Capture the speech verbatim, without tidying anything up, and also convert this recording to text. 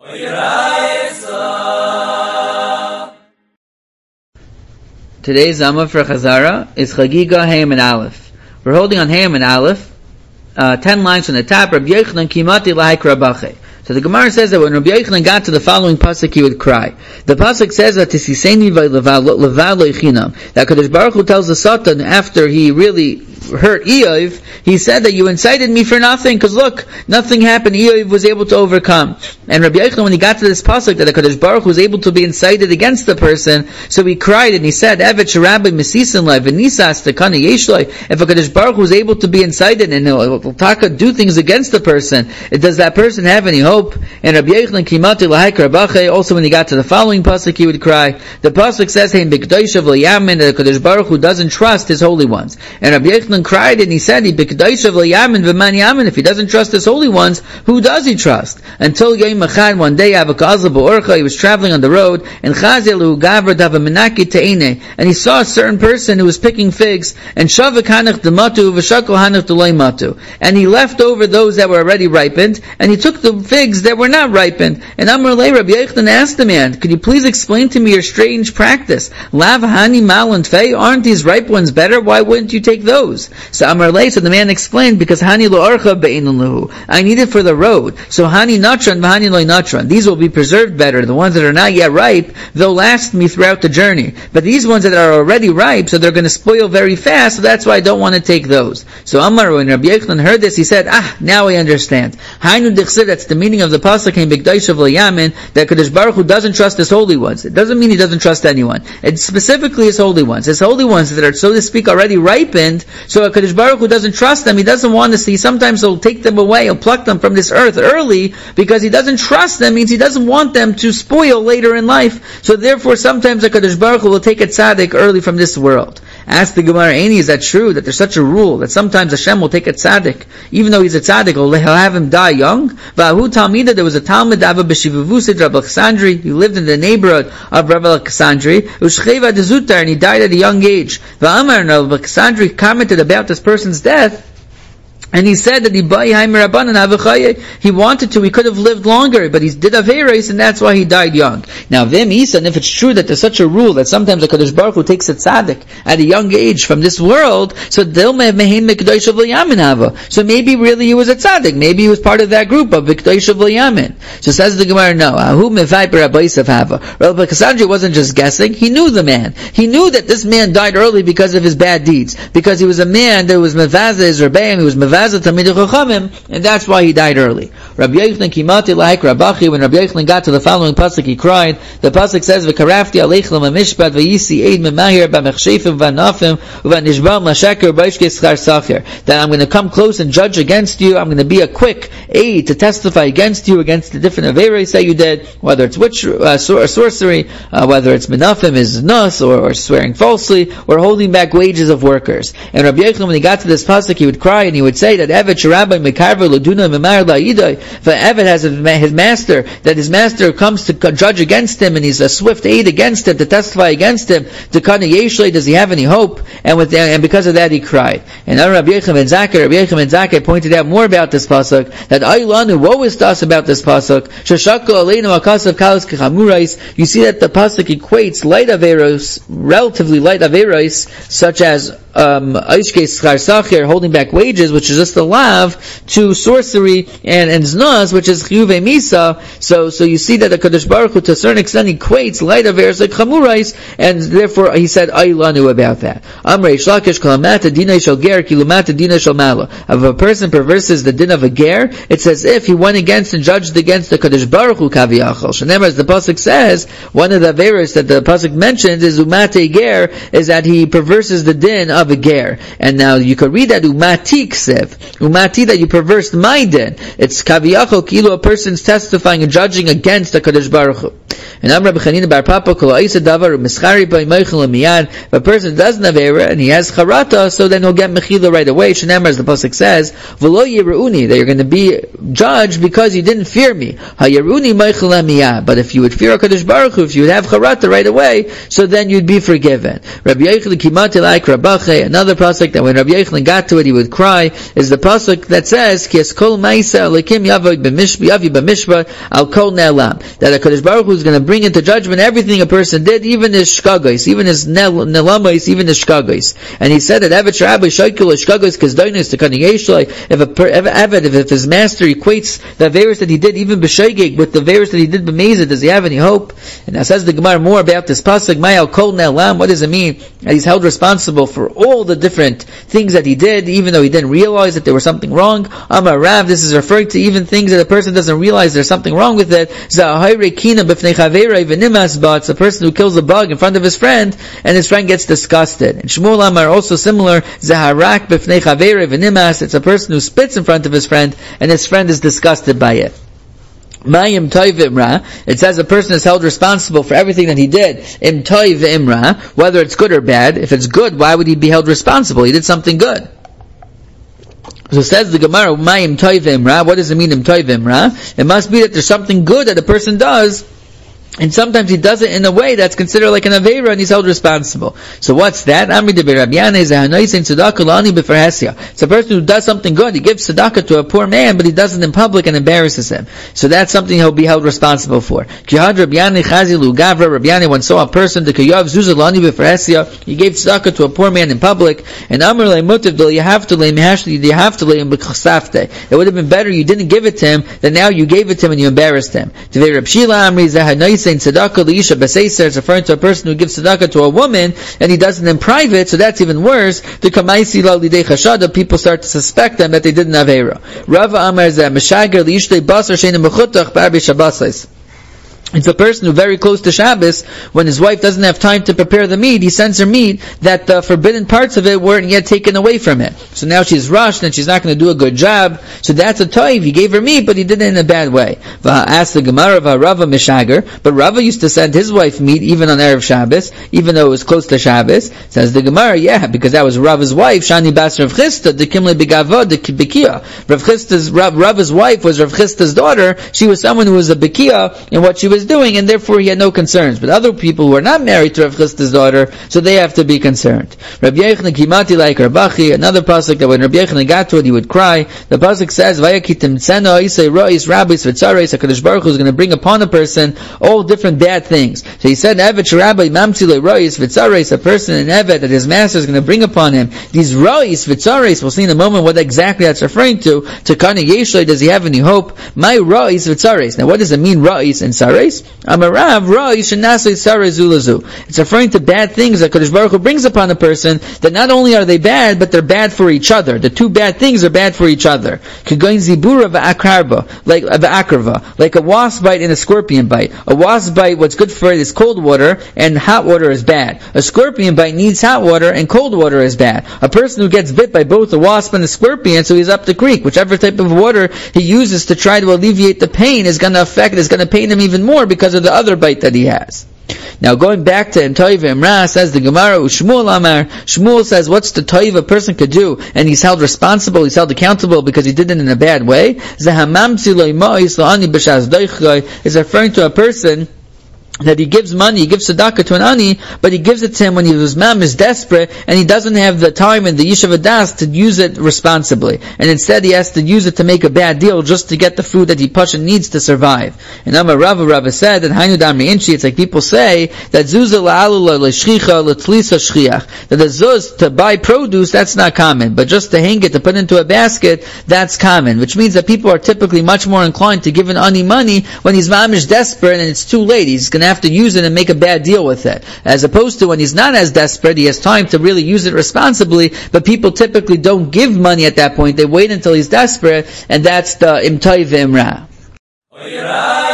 Today's Zama for Chazara is Chagiga Hayim and Aleph. We're holding on Hayim and Aleph, uh, ten lines from the top. Rabbi Yochanan Kimati Lahaik Rabache. So the Gemara says that when Rabbi Yochanan got to the following pasuk, he would cry. The pasuk says that Tisiseni Leval Lechinam. That Kadosh Baruch Hu tells the Satan after he really hurt Eov, he said that you incited me for nothing, because look, nothing happened. Eov was able to overcome. And Rabbi Yochanan, when he got to this pasuk that the Kadosh Baruch Hu was able to be incited against the person, so he cried and he said, Evet Sharabi Mesisin Lai V'Nisas Tekana Yeshloi. If a Kadosh Baruch Hu was able to be incited and he'll taka do things against the person, does that person have any hope? And Rabbi Yochanan Kimati Lahaik Rabache, also when he got to the following pasuk, he would cry. The pasuk says, Hein B'Kedoshav L'Yamin, that the Kadosh Baruch Hu doesn't trust his holy ones. And Rabbi Yochanan cried and he said, B'Kedoshav L'Yamin V'man Yamin, if he doesn't trust his holy ones, who does he trust? Until Yom Echad, one day, Avakazal B'Orcha, he was traveling on the road, and Chazelu Gavra Dava Menaki Te'ene, and he saw a certain person who was picking figs, and Shavak Hanach D'Matu V'Shakol Hanach D'Loi Matu, and he left over those that were already ripened, and he took the figs that were not ripened. And Amar Lei, Rabbi Yochanan asked the man, could you please explain to me your strange practice? Lav Hani Mal and Fei, aren't these ripe ones better? Why wouldn't you take those? So Amar Lei, so the man explained, because Hani Lo Archa Be'inun Lahu, I need it for the road. So Hani Natran V'Hani Lo Natran, these will be preserved better. The ones that are not yet ripe, they'll last me throughout the journey. But these ones that are already ripe, so they're going to spoil very fast, so that's why I don't want to take those. So Amar, when Rabbi Yochanan heard this, he said, ah, now I understand. Hainu Dichsiv, that's the meaning of the pasuk in B'Kedoshav L'Yamin, that Kadosh Baruch Hu doesn't trust his holy ones. It doesn't mean he doesn't trust anyone. It's specifically his holy ones. His holy ones that are, so to speak, already ripened, so Kadosh Baruch Hu doesn't trust them. He doesn't want to see. Sometimes he'll take them away, he'll pluck them from this earth early, because he doesn't trust them, means he doesn't want them to spoil later in life. So therefore, sometimes the Kadosh Baruch Hu will take a tzaddik early from this world. Ask the Gemara, Aini, is that true, that there's such a rule, that sometimes Hashem will take a tzaddik, even though he's a tzaddik, he'll have him die young? V'ahu Talmida, there was a Talmud, Ava B'Shivavusid, Rabbi Alexandri, he lived in the neighborhood of Rabbi Alexandri, Ushcheva de Zutar, and he died at a young age. V'amar, and Rabbi Alexandri commented about this person's death, and he said that he wanted to, he could have lived longer, but he did Averis, and that's why he died young. Now, Vim Isa, and if it's true that there's such a rule that sometimes the Kadosh Baruch Hu takes a tzaddik at a young age from this world, so so maybe really he was a tzaddik, maybe he was part of that group of B'Kedoshav L'Yamin. So says the Gemara, no. Rabbi Cassandra wasn't just guessing, he knew the man. He knew that this man died early because of his bad deeds, because he was a man that was Mevazah his Rebbeim, he was Mevazah Talmidei Chachamim, and that's why he died early. Rabbi Yochanan Kimati Lahaik Rabachi, when Rabbi Yochanan got to the following pasuk, he cried. The pasuk says, "V'karafti aleichem amishpat v'yisi eid memahir b'mechshefim v'anafim v'nishbam l'shaker b'ishke schar sacher." That I'm going to come close and judge against you. I'm going to be a quick aid to testify against you, against the different averis that you did, whether it's witch uh, sor- sorcery, uh, whether it's menafim is nus, or, or swearing falsely, or holding back wages of workers. And Rabbi Yochanan, when he got to this pasuk, he would cry and he would say that Evet Sharabai Mekarver Laduna Memar La'idai, for Evet has his master, that his master comes to judge against him, and he's a swift aid against him, to testify against him. To Kana Yeshlei, does he have any hope? And with and because of that, he cried. And now Rabbi Yochanan ben Zakkai, Rabbi Yochanan ben Zakkai pointed out more about this pasuk, that Aylanu, woe is to us about this pasuk. Shashako Aleinu Akasav Kalas Kechamurais. You see that the pasuk equates light averos, relatively light averos, such as um Aishke Schar Sacher, holding back wages, which is just a lav, to sorcery and and znaz, which is chiyuve misa. So so you see that the Kadosh Baruch Hu to a certain extent equates light averos like chamurais, and therefore he said Aylanu about that. Amrei Shlakish Kalamata Dina Shel Ger Kilumata Dina Shel Mala. If a person perverses the din of a ger, it's as if he went against and judged against the Kadosh Baruch Hu kaviyachol. Shenemar, as the pasuk says, one of the averos that the pasuk mentions is umate ger, is that he perverses the din of a ger. And now you could read that umati ksev, umati, that you perversed my din. It's kaviyachol kilo, a person's testifying and judging against the Kadosh Baruch Hu. And Amr B'Chanina Bar Papa kol ha'isa davar u'mischari by meichel miyad. If a person doesn't have era and he has charata, so then he'll get mechila right away. Shenemar, as the pasuk says, v'lo yiruuni, that you're going to be judged because you didn't fear me. Ha'yiruni meichel miyad. But if you would fear Kadosh Baruch Hu, if you would have charata right away, so then you'd be forgiven. Rabbi Yochanan Kimati Lahaik Rabachi, Bache. Another pasuk that when Rabbi Yochanan got to it, he would cry, is the pasuk that says, Ki es kol ma'isa elikim yavod b'mishba, yavi b'mishba, al kol ne'elam. That HaKadosh Baruch Hu is going to bring into judgment everything a person did, even his shkagos, even his ne'lamos, even his shkagos. And he said that Evet Rabbi Shaykul shkagos kizdoinus to kani yeshloi, if a Evet, if, if his master equates the averos that he did, even b'shaygig, with the averos that he did b'mezid, does he have any hope? And now says the Gemara more about this pasuk, Ma'al kol ne'elam. What does it mean? That he's held responsible for all the different things that he did, even though he didn't realize that there was something wrong. Amar Rav, this is referring to even things that a person doesn't realize there's something wrong with it. It's a person who kills a bug in front of his friend, and his friend gets disgusted. And Shmuel Amar also similar, it's a person who spits in front of his friend, and his friend is disgusted by it. Mayim toiv imra. It says a person is held responsible for everything that he did. Im toiv imra, whether it's good or bad. If it's good, why would he be held responsible? He did something good. So says the Gemara, Mayim toiv imra. What does it mean, im toiv imra? It must be that there's something good that a person does, and sometimes he does it in a way that's considered like an aveira, and he's held responsible. So what's that? It's a person who does something good. He gives tzedakah to a poor man, but he does it in public and embarrasses him. So that's something he'll be held responsible for. Rabbi Yanai once saw a person, he gave tzedakah to a poor man in public, and it would have been better you didn't give it to him than now you gave it to him and you embarrassed him. Saying tzedakah l'isha b'seiser, it's referring to a person who gives tzedakah to a woman and he does it in private, so that's even worse. The kamaisi la lidei chashada, people start to suspect them that they did an aveira. Rava Amar zeh meshager l'ishtei basar she'enim mechutach b'arbi shabbosais. It's a person who very close to Shabbos, when his wife doesn't have time to prepare the meat, he sends her meat that the forbidden parts of it weren't yet taken away from it. So now she's rushed and she's not going to do a good job. So that's a toiv. He gave her meat, but he did it in a bad way. Ask the Gemara of Rava Mishager, but Rava used to send his wife meat even on Erev Shabbos, even though it was close to Shabbos. Says the Gemara, yeah, because that was Rava's wife, Shani Bas Rav Chisda, the Kimle Begavod, the Bekia. Rav Chisda's, Rav, Rava's wife was Rav Chisda's daughter. She was someone who was a Bekia in what she was doing, and therefore he had no concerns. But other people who are not married to Rav Chisda's daughter, so they have to be concerned. Rabbi Yochanan kimati like Rabachi, another pasuk that when Rabbi Yochanan got to it, he would cry. The pasuk says, "Vayakitim tzeno isay rois rabbis v'tzareis." HaKadosh Baruch Hu is going to bring upon a person all different bad things. So he said, "Evet rabbi mamtzi le rois v'tzareis." A person in Evet that his master is going to bring upon him these rois v'tzareis. We'll see in a moment what exactly that's referring to. To kana yeshloi, does he have any hope? My rois v'tzareis. Now, what does it mean, rois and tzareis? Amarav rois shenasei tzareis zulazu. It's referring to bad things that HaKadosh Baruch Hu brings upon a person, that not only are they bad, but they're bad for each other. The two bad things are bad for each other. Like like a wasp bite and a scorpion bite. A wasp bite, what's good for it is cold water, and hot water is bad. A scorpion bite needs hot water, and cold water is bad. A person who gets bit by both a wasp and a scorpion, so he's up the creek. Whichever type of water he uses to try to alleviate the pain is going to affect, is going to pain him even more because of the other bite that he has. Now going back to Toiv Imra, says the Gemara, Shmuel Amar, Shmuel says, what's the Toiv a person could do, and he's held responsible, he's held accountable because he did it in a bad way? Is referring to a person that he gives money, he gives tzedakah to an ani, but he gives it to him when his mom is desperate, and he doesn't have the time and the yishuv das to use it responsibly. And instead he has to use it to make a bad deal just to get the food that he pasha needs to survive. And Amar Rava, Rava said that Hainu Damri Inchi, it's like people say that zuzah la'alula l'shchicha l'tlisa shchiach, that the zuz to buy produce, that's not common, but just to hang it, to put into a basket, that's common, which means that people are typically much more inclined to give an ani money when his mom is desperate and it's too late. He's going to have to use it and make a bad deal with it, as opposed to when he's not as desperate, he has time to really use it responsibly. But people typically don't give money at that point, they wait until he's desperate, and that's the imtay v'imra.